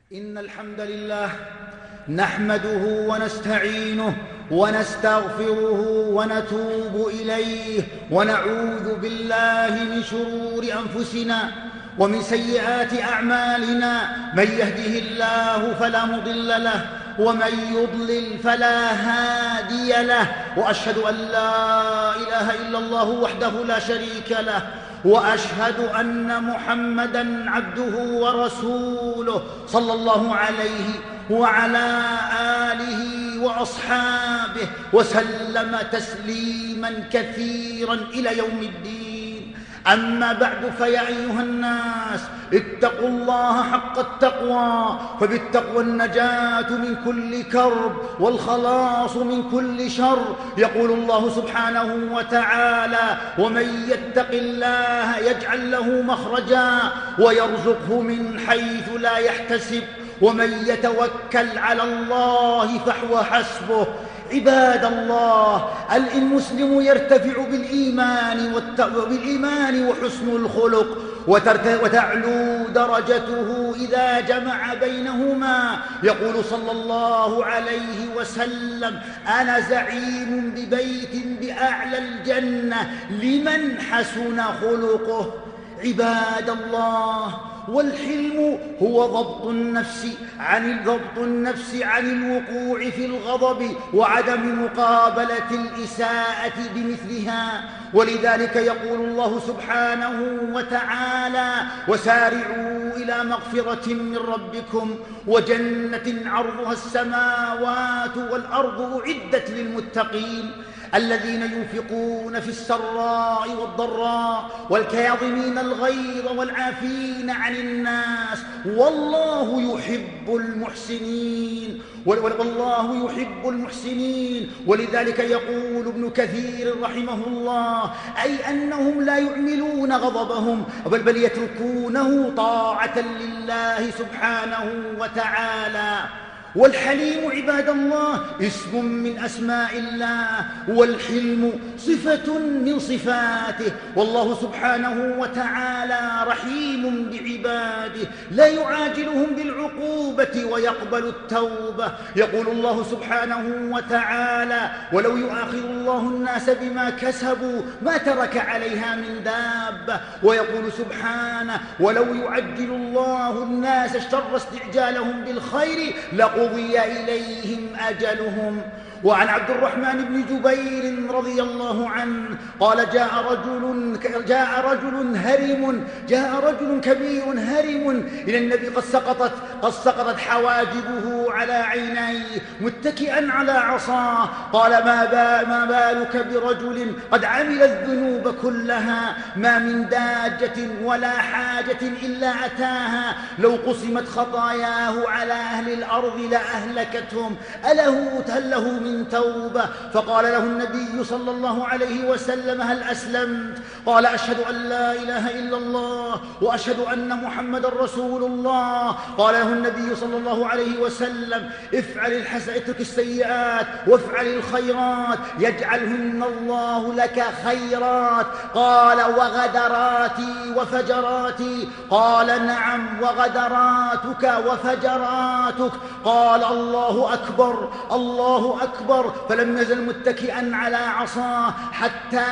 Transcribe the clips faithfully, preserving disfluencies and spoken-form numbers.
إن الحمد لله نحمده ونستعينه ونستغفره ونتوب إليه ونعوذ بالله من شرور أنفسنا ومن سيئات أعمالنا. من يهده الله فلا مضل له ومن يضلل فلا هادي له، وأشهد أن لا إله إلا الله وحده لا شريك له، وأشهد أن محمدًا عبده ورسوله صلى الله عليه وعلى آله وأصحابه وسلم تسليماً كثيراً إلى يوم الدين. أما بعد، فيا أيها الناس اتقوا الله حق التقوى، فبالتقوى النجاة من كل كرب والخلاص من كل شر. يقول الله سبحانه وتعالى: ومن يتق الله يجعل له مخرجا ويرزقه من حيث لا يحتسب ومن يتوكل على الله فهو حسبه. عباد الله، المسلم يرتفع بالإيمان, بالإيمان وحسن الخلق، وتعلو درجته إذا جمع بينهما. يقول صلى الله عليه وسلم: أنا زعيم ببيت بأعلى الجنة لمن حسن خلقه. عباد الله، والحلم هو ضبط النفس عن ضبط النفس عن الوقوع في الغضب وعدم مقابلة الإساءة بمثلها. ولذلك يقول الله سبحانه وتعالى: وسارعوا إلى مغفرة من ربكم وجنة عرضها السماوات والأرض أعدت للمتقين الذين ينفقون في السراء والضراء والكاظمين الغيظ والعافين عن الناس والله يحب المحسنين والله يحب المحسنين. ولذلك يقول ابن كثير رحمه الله: أي أنهم لا يعملون غضبهم بل, بل يتركونه طاعة لله سبحانه وتعالى. والحليم عباد الله اسم من أسماء الله، والحلم صفة من صفاته. والله سبحانه وتعالى رحيم بعباده لا يعاجلهم بالعقوبة ويقبل التوبة. يقول الله سبحانه وتعالى: ولو يؤاخذ الله الناس بما كسبوا ما ترك عليها من دابة. ويقول سبحانه: ولو يعجل الله الناس الشر استعجالهم بالخير لقضي إليهم أجلهم. وعن عبد الرحمن بن جبير رضي الله عنه قال: جاء رجل جاء رجل هرم جاء رجل كبير هرم إلى النبي قد سقطت قد سقطت حواجبه على عينيه متكئا على عصاه. قال: ما بال ما بالك برجل قد عمل الذنوب كلها، ما من داجة ولا حاجة إلا أتاها، لو قسمت خطاياه على أهل الأرض لأهلكتهم، أله هل له من توبة؟ فقال له النبي صلى الله عليه وسلم: هل أسلمت؟ قال: أشهد أن لا إله إلا الله وأشهد أن محمد رسول الله. قال له النبي صلى الله عليه وسلم: افعل الحسن اترك السيئات وافعل الخيرات يجعلهن الله لك خيرات. قال: وغدراتي وفجراتي؟ قال: نعم، وغدراتك وفجراتك. قال: الله أكبر الله أكبر. فلم يزل متكئا على عصاه حتى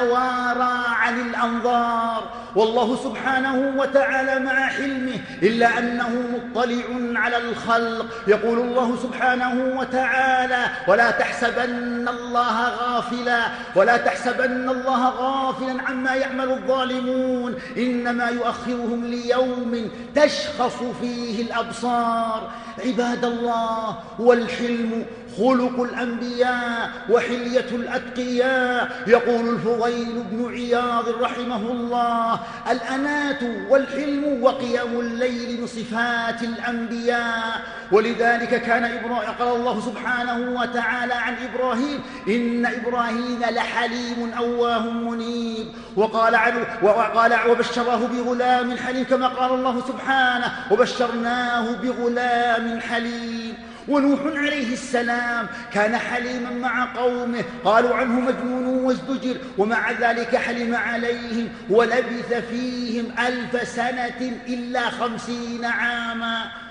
توارى عن الأنظار. والله سبحانه وتعالى مع حلمه إلا أنه مطلع على الخلق. يقول الله سبحانه وتعالى: ولا تحسبن الله غافلا ولا تحسبن الله غافلا عما يعمل الظالمون، إنما يؤخرهم ليوم تشخص فيه الأبصار. عباد الله، والحلم خلق الأنبياء وحلية الأتقياء. يقول الفضيل بن عياض رحمه الله: الأنات والحلم وقيام الليل من صفات الأنبياء. ولذلك كان إبراهيم قال الله سبحانه وتعالى عن إبراهيم: إن إبراهيم لحليم أواه منيب. وقال عنه وقال وبشره بغلام حليم، كما قال الله سبحانه: وبشرناه بغلام حليم. ونوح عليه السلام كان حليما مع قومه، قالوا عنه مجنون وازدجر، ومع ذلك حلم عليهم ولبث فيهم ألف سنة إلا خمسين عاما.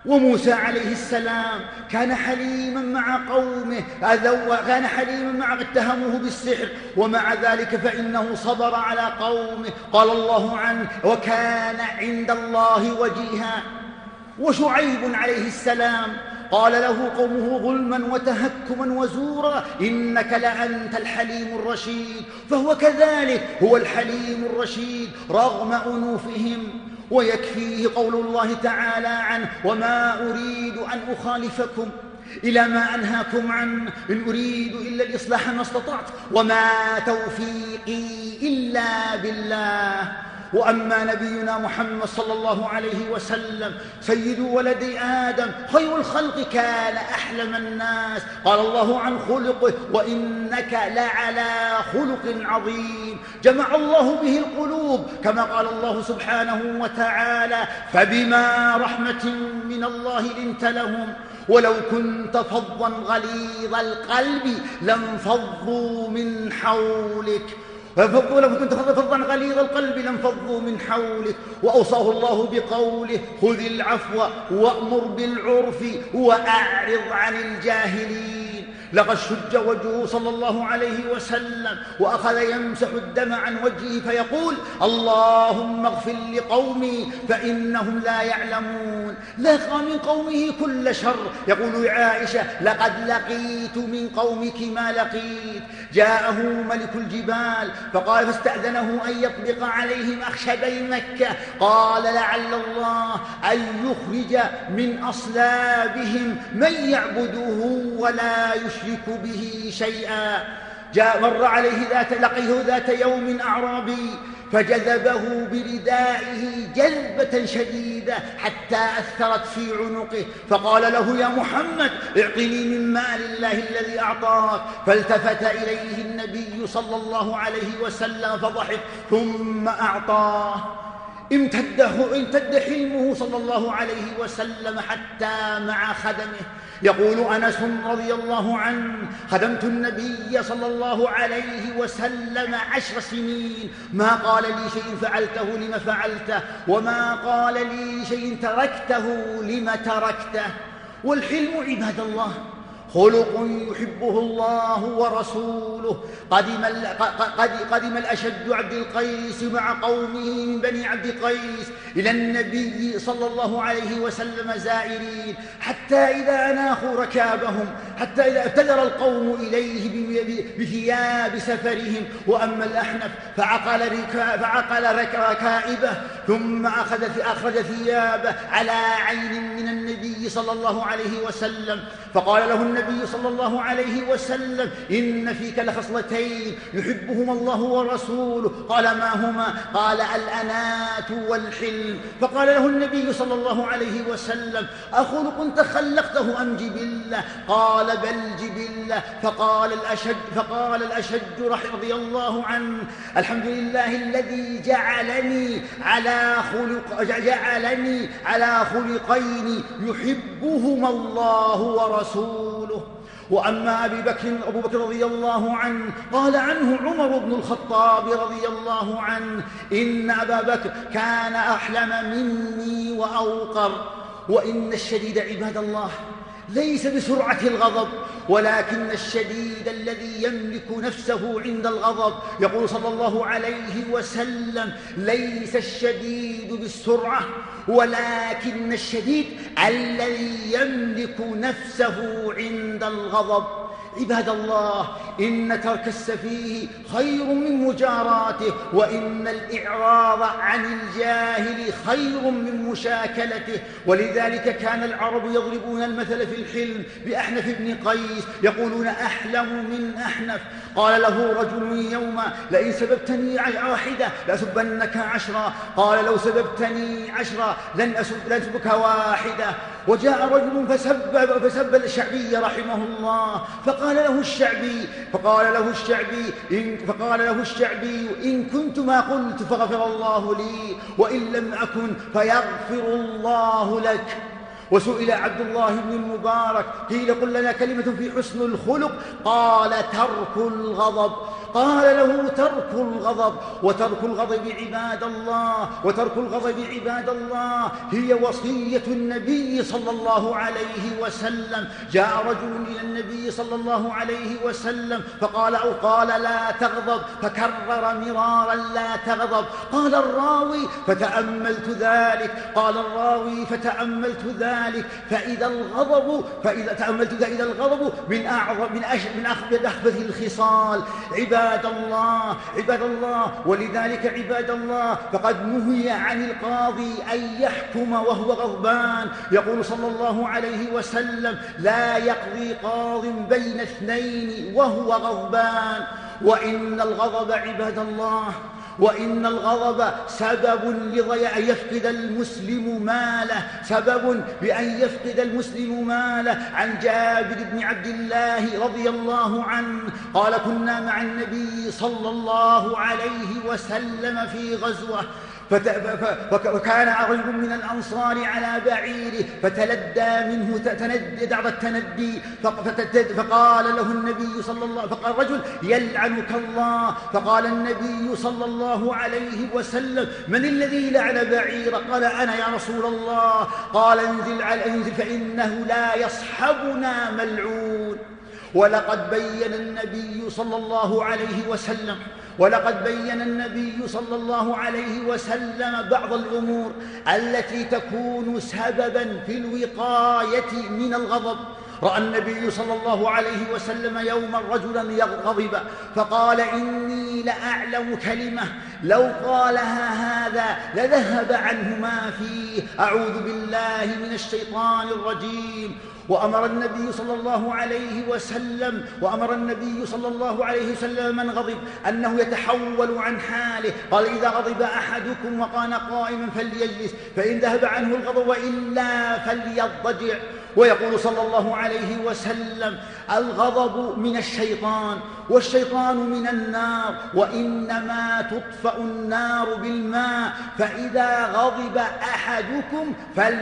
وموسى عليه السلام كان حليما مع قومه، كان حليما مع اتهموه بالسحر، ومع ذلك فإنه صبر على قومه. قال الله عنه: وكان عند الله وجيها. وشعيب عليه السلام قال له قومه ظلما وتهكما وزورا: إنك لأنت الحليم الرشيد. فهو كذلك، هو الحليم الرشيد رغم أنوفهم. ويكفيه قول الله تعالى عنه: وما أريد أن أخالفكم إلى ما أنهاكم عنه، إن أريد إلا الإصلاح ما استطعت، وما توفيقي إلا بالله. وأما نبينا محمد صلى الله عليه وسلم سيد ولد آدم خير الخلق، كان أحلم الناس. قال الله عن خلقه: وإنك لعلى خلق عظيم. جمع الله به القلوب، كما قال الله سبحانه وتعالى: فبما رحمة من الله لنت لهم ولو كنت فظا غليظ القلب لانفضوا من حولك فانفضوا لو كنت فظا غليظ القلب لانفضوا من حولك. وأوصاه الله بقوله: خذ العفو وأمر بالعرف وأعرض عن الجاهلين. لقد شج وجهه صلى الله عليه وسلم وأخذ يمسح الدم عن وجهه فيقول: اللهم اغفر لقومي فإنهم لا يعلمون. لقى من قومه كل شر. يقول عائشة: لقد لقيت من قومك ما لقيت. جاءه ملك الجبال فقال فاستأذنه أن يطبق عليهم أخشبي مكة. قال: لعل الله أن يخرج من أصلابهم من يعبده ولا يشرك به شيئا. جاء مر عليه ذات لقيه ذات يوم أعرابي فجذبه بردائه جذبة شديدة حتى أثرت في عنقه، فقال له: يا محمد اعطني من مال الله الذي أعطاك. فالتفت إليه النبي صلى الله عليه وسلم فضحك ثم أعطاه. امتد امتد حلمه صلى الله عليه وسلم حتى مع خدمه. يقول أنس رضي الله عنه: خدمت النبي صلى الله عليه وسلم عشر سنين، ما قال لي شيء فعلته لم فعلته، وما قال لي شيء تركته لم تركته. والحلم عباد الله خلق يحبه الله ورسوله. قدم, قدم الأشج عبد القيس مع قومه من بني عبد قيس إلى النبي صلى الله عليه وسلم زائرين، حتى إذا أناخوا ركابهم، حتى إذا ابتدر القوم إليه بثياب سفرهم. وأما الأحنف فعقل, ركا فعقل ركائبه ثم أخذ أخرج ثيابه على عين من النبي صلى الله عليه وسلم. فقال له النبي صلى الله عليه وسلم: إن فيك لخصلتين يحبهما الله ورسوله. قال: ما هما؟ قال: الأنات والحلم. فقال له النبي صلى الله عليه وسلم: أخلق تخلقته أم جبلة؟ قال: بل جبلة. فقال الأشج فقال الأشج رضي الله عنه: الحمد لله الذي جعلني على خلق جعلني على خلقين يحبهما الله ورسوله. وأما أبي بكر أبو بكر رضي الله عنه قال عنه عمر بن الخطاب رضي الله عنه: إن أبا بكر كان أحلم مني وأوقر. وإن الشديد عباد الله ليس بسرعة الغضب، ولكن الشديد الذي يملك نفسه عند الغضب. يقول صلى الله عليه وسلم: ليس الشديد بالسرعة ولكن الشديد الذي يملك نفسه عند الغضب. عباد الله، إن ترك السفيه خير من مجاراته، وإن الإعراض عن الجاهل خير من مشاكلته. ولذلك كان العرب يضربون المثل في الحلم بأحنف بن قيس، يقولون: أحلم من أحنف. قال له رجل يوما: لئن سببتني واحدة لأسبنك عشرا. قال: لو سببتني عشرا لن أسبك واحدة. وجاء رجل فسب, فسب الشعبي رحمه الله، فقال له الشعبي فقال له الشعبي إن فقال له الشعبي إن كنت ما قلت فغفر الله لي، وإن لم أكن فيغفر الله لك. وسئل عبد الله بن المبارك قيل: قل لنا كلمة في حسن الخلق. قال: ترك الغضب. قال له ترك الغضب. وترك الغضب عباد الله وترك الغضب عباد الله هي وصية النبي صلى الله عليه وسلم. جاء رجل إلى النبي صلى الله عليه وسلم فقال أو قال لا تغضب، فكرر مرارا لا تغضب. قال الراوي فتأملت ذلك قال الراوي فتأملت ذلك فإذا الغضب فإذا تأملت ذلك إذا الغضب من أعظم من أش من أخبث الخصال. عباد الله عباد الله ولذلك عباد الله فقد نهي عن القاضي أن يحكم وهو غضبان. يقول صلى الله عليه وسلم لا يقضي قاض بين اثنين وهو غضبان. وإن الغضب عباد الله وإن الغضب سبب لضياع يفقد المسلم ماله سبب بأن يفقد المسلم ماله. عن جابر بن عبد الله رضي الله عنه قال كنا مع النبي صلى الله عليه وسلم في غزوة وكان رجل من الأنصار على بعيره فتلدى منه تندي بعض التندي فقال له النبي صلى الله فقال الرجل يلعنك الله. فقال النبي صلى الله عليه وسلم من الذي لعن بعيره؟ قال أنا يا رسول الله. قال انزل على انزل فإنه لا يصحبنا ملعون. ولقد بين النبي صلى الله عليه وسلم ولقد بين النبي صلى الله عليه وسلم بعض الأمور التي تكون سببا في الوقاية من الغضب. رأى النبي صلى الله عليه وسلم يوما رجلا يغضب فقال إني لأعلم كلمة لو قالها هذا لذهب عنه ما فيه أعوذ بالله من الشيطان الرجيم. وأمر النبي صلى الله عليه وسلم وأمر النبي صلى الله عليه وسلم من غضب أنه يتحول عن حاله. قال إذا غضب أحدكم وكان قائما فليجلس فإن ذهب عنه الغضب وإلا فليضجع. ويقول صلى الله عليه وسلم الغضب من الشيطان والشيطان من النار وإنما تطفأ النار بالماء فإذا غضب أحدكم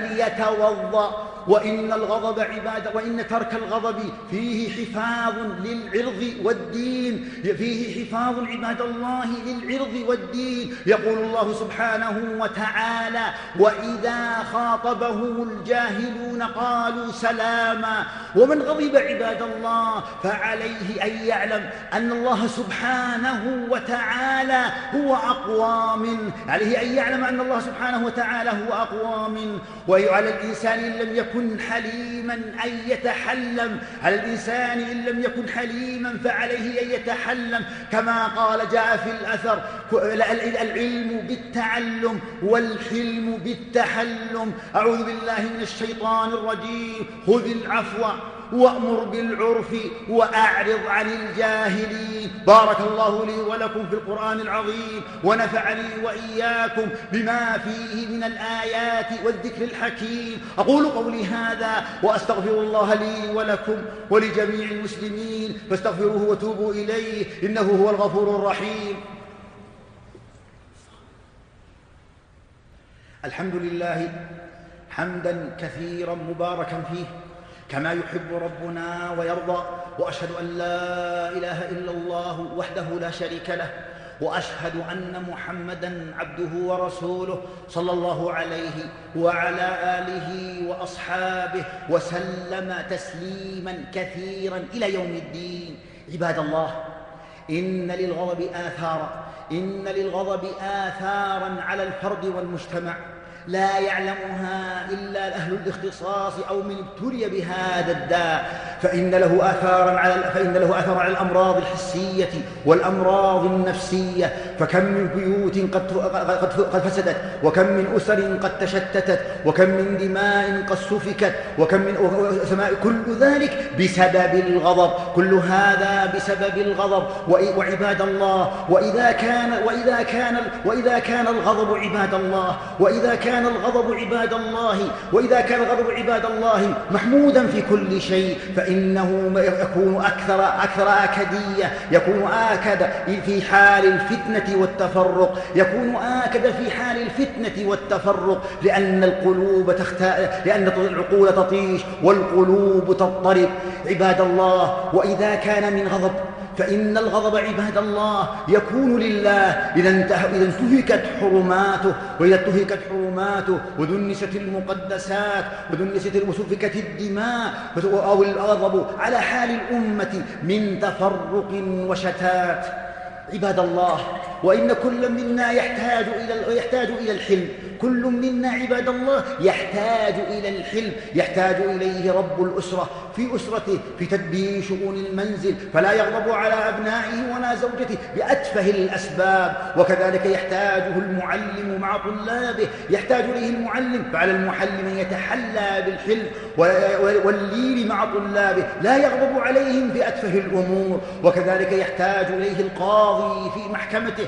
فليتوضأ. وإن الغضب عبادة وإن ترك الغضب فيه حفاظ للعرض والدين فيه حفاظ عباد الله للعرض والدين. يقول الله سبحانه وتعالى وإذا خاطبهم الجاهلون قالوا سلاما. ومن غضب عباد الله فعليه أن يعلم أن الله سبحانه وتعالى هو أقوى منه عليه أن يعلم أن الله سبحانه وتعالى هو أقوى منه. وعلى الإنسان إن لم يكن حليما أن يتحلم على الإنسان إن لم يكن حليما فعليه أن يتحلم كما قال جاء في الأثر العلم بالتعلم والحلم بالتحلم. أعوذ بالله من الشيطان الرجيم. خذ العفو وأمر بالعرف وأعرض عن الجاهلين. بارك الله لي ولكم في القرآن العظيم ونفعني وإياكم بما فيه من الآيات والذكر الحكيم. أقول قولي هذا وأستغفر الله لي ولكم ولجميع المسلمين فاستغفروه وتوبوا إليه إنه هو الغفور الرحيم. الحمد لله حمدا كثيرا مباركا فيه كما يحب ربنا ويرضى. وأشهد أن لا إله إلا الله وحده لا شريك له وأشهد أن محمدًا عبده ورسوله صلى الله عليه وعلى آله وأصحابه وسلم تسليماً كثيراً إلى يوم الدين. عباد الله إن للغضب آثاراً إن للغضب آثاراً على الفرد والمجتمع لا يعلمها إلا أهل الاختصاص أو من ابتلي بهذا الداء. فإن له آثارا على فإن له آثارا على الأمراض الحسية والأمراض النفسية. فكم من بيوت قد قد فسدت وكم من أسر قد تشتتت وكم من دماء قد سفكت وكم من سماء كل ذلك بسبب الغضب. كل هذا بسبب الغضب. وعباد الله وإذا كان وإذا كان وإذا كان الغضب عباد الله وإذا كان كان الغضب عباد الله وإذا كان الغضب عباد الله محمودا في كل شيء فإنه يكون أكثر أكثر آكدية يكون آكد في حال الفتنة والتفرق يكون آكد في حال الفتنة والتفرق لأن القلوب تختار لأن العقول تطيش والقلوب تضطرب. عباد الله وإذا كان من غضب فإن الغضب عباد الله يكون لله إذا انتهكت حرماته، وإذا انتهكت حرماته ودنست المقدسات ودنست وسفكت الدماء، أو الغضب على حال الأمة من تفرق وشتات. عباد الله، وإن كل منا يحتاج إلى يحتاج إلى الحلم، كل منا عباد الله يحتاج إلى الحلم، يحتاج إليه رب الأسرة في أسرته في تدبير شؤون المنزل، فلا يغضب على أبنائه ولا زوجته بأتفه الأسباب. وكذلك يحتاجه المعلم مع طلابه، يحتاج إليه المعلم، فعلى المعلم أن يتحلى بالحلم واللين مع طلابه، لا يغضب عليهم في أتفه الأمور. وكذلك يحتاج إليه القاضي في محكمته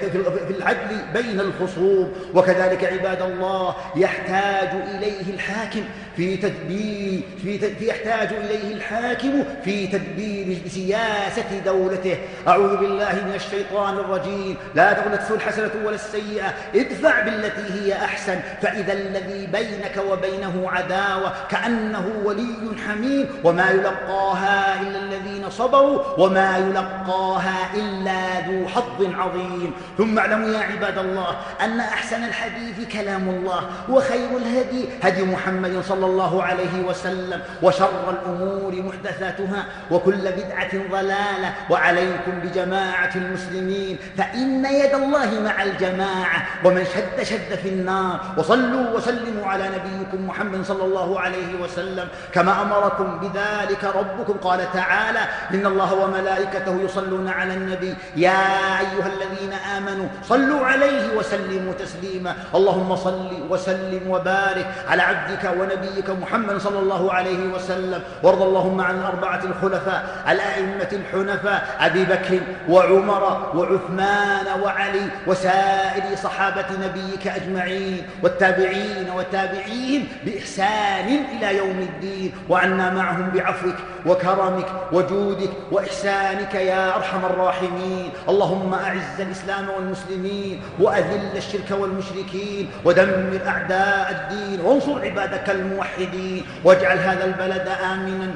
في العدل بين الخصوم. وكذلك عباد الله يحتاج إليه الحاكم في تدبير في يحتاج إليه الحاكم في تدبير سياسة دولته. أعوذ بالله من الشيطان الرجيم. لا تغلطه الحسنة ولا السيئة، ادفع بالتي هي أحسن، فإذا الذي بينك وبينه عداوة كأنه ولي حميم، وما يلقاها إلا الذين صبروا وما يلقاها إلا ذو حظ عظيم. ثم اعلموا يا عباد الله أن أحسن الحديث كلام الله، وخير الهدي هدي محمد صلى الله عليه وسلم، وشر الأمور محدثاتها، وكل بدعة ضلالة. وعليكم بجماعة المسلمين، فإن يد الله مع الجماعة، ومن شد شد في النار. وصلوا وسلموا على نبيكم محمد صلى الله عليه وسلم كما أمركم بذلك ربكم. قال تعالى: إن الله وملائكته يصلون على النبي يا أيها الذين آمنوا صلوا عليه وسلموا تسليما. اللهم صل وسلم وبارك على عبدك ونبيك محمد صلى الله عليه وسلم. وارض اللهم عن الأربعة الخلفاء الأئمة الحنفاء أبي بكر وعمر وعثمان وعلي وسائر صحابة نبيك أجمعين، والتابعين وتابعيهم بإحسان إلى يوم الدين، وعنا معهم بعفوك وكرمك وجودك وإحسانك يا أرحم الراحمين. اللهم أعز الإسلام والمسلمين، وأذل الشرك والمشركين، ودمر أعداء الدين، وانصر عبادك الموحدين، واجعل هذا البلد آمنا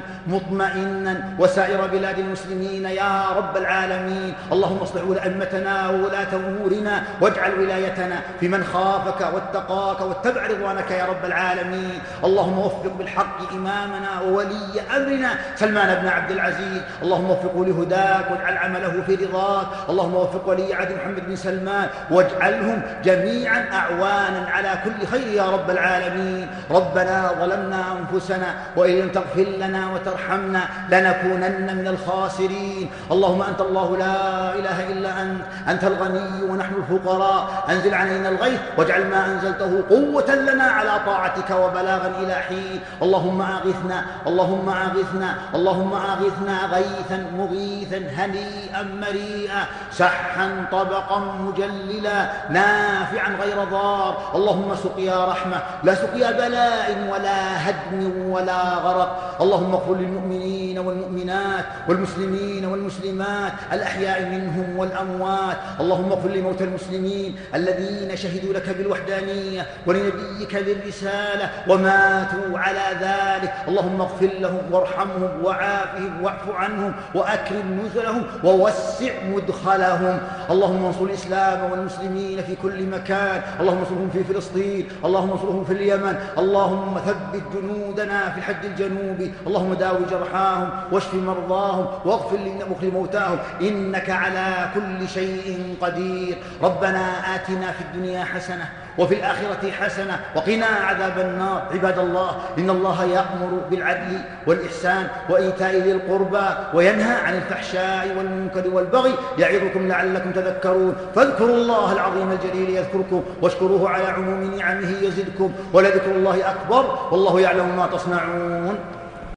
مطمئنا وسائر بلاد المسلمين يا رب العالمين. اللهم اصلح أئمتنا وولاة أمورنا، واجعل ولايتنا في من خافك واتقاك واتبع رضوانك يا رب العالمين. اللهم وفق بالحق إمامنا وولي أمرنا سلمان بن عبد العزيز، اللهم وفقه لهداك واجعل عمله في رضاك. اللهم وفق ولي عهد محمد بن سلمان، واجعلهم جميعا أعوانا على كل خير يا رب العالمين. ربنا ظلمنا أنفسنا وإن لم تغفر لنا وترحمنا لنكونن من الخاسرين. اللهم أنت الله لا إله إلا أنت، أنت الغني ونحن الفقراء. أنزل علينا الغيث واجعل ما أنزلته قوة لنا على طاعتك وبلاغا إلى حين. اللهم أغثنا اللهم أغثنا اللهم أغثنا غيثا مغيثا هنيئا مريئا، سحا طبقا مجللا نافعا غير ضار. اللهم سقيا رحمة لا سقيا بلاء ولا هدم ولا غرق. اللهم اغفر للمؤمنين والمؤمنات والمسلمين والمسلمات الأحياء منهم والأموات. اللهم اغفر لموتى المسلمين الذين شهدوا لك بالوحدانية ولنبيك بالرسالة وماتوا على ذلك. اللهم اغفر لهم وارحمهم وعافهم واعف عنهم وأكرم نزلهم ووسع مدخلهم. اللهم انصر الإسلام والمسلمين في كل مكان. اللهم انصرهم في فلسطين، اللهم انصرهم في اليمن. اللهم ثبت جنودنا في الحج الجنوبي. اللهم داوي جرحاهم واشف مرضاهم واغفر لموتاهم، إنك على كل شيء قدير. ربنا آتنا في الدنيا حسنة وفي الآخرة حسنة وقنا عذاب النار. عباد الله، إن الله يأمر بالعدل والإحسان وإيتاء ذي القربى وينهى عن الفحشاء والمنكر والبغي يعظكم لعلكم تذكرون. فاذكروا الله العظيم الجليل يذكركم، واشكروه على عموم نعمه يزدكم، ولذكر الله أكبر والله يعلم ما تصنعون.